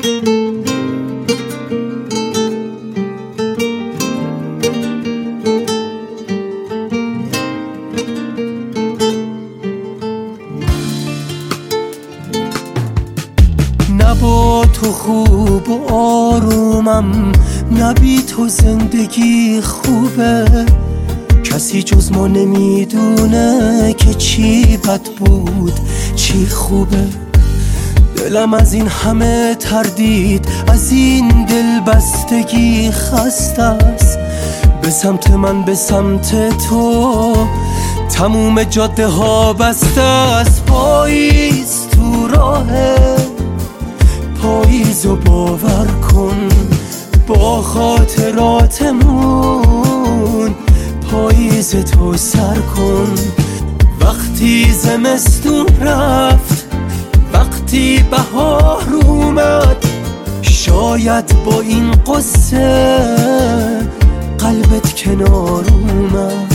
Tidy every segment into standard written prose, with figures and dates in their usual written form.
نه با تو خوب و آرومم، نه بی تو زندگی خوبه. کسی جز ما نمیدونه که چی بد بود چی خوبه. دلم از این همه تردید، از این دل بستگی خسته است. به سمت من به سمت تو تموم جاده ها بسته است. پاییز تو راهه، پاییزو باور کن با خاطراتمون. پاییز تو سر کن وقتی زمستون رفت، وقتی بهار اومد. شاید با این قصه قلبت کنار اومد.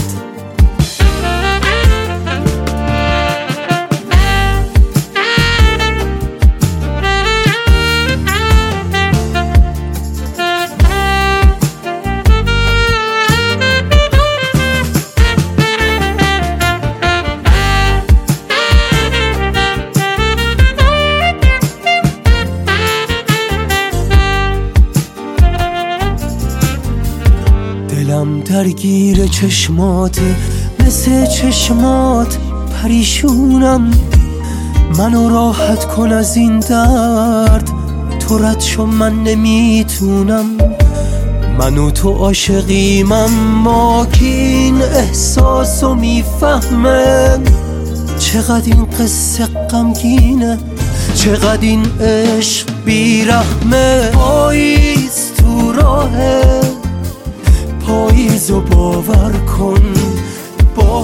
دلم درگیر چشماته، مثل چشمات پریشونم. منو راحت کن از این درد، تو رد شو من نمیتونم. منو تو عاشقیم اما کی این احساسو میفهمه. چقدر این قصه غمگینه، چقدر این عشق بیرحمه. پاییز تو راهه، پاییزو باور کن با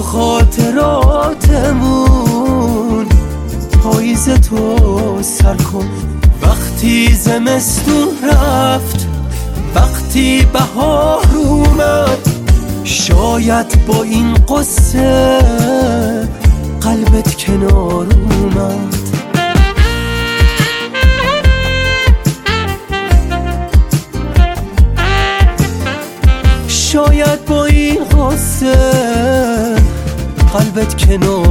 خاطراتمون. پاییز تو سر کن وقتی زمستون رفت، وقتی بهار اومد. شاید با این قصه قلبت کنار اومد. شاید با این قصه قلبت کنار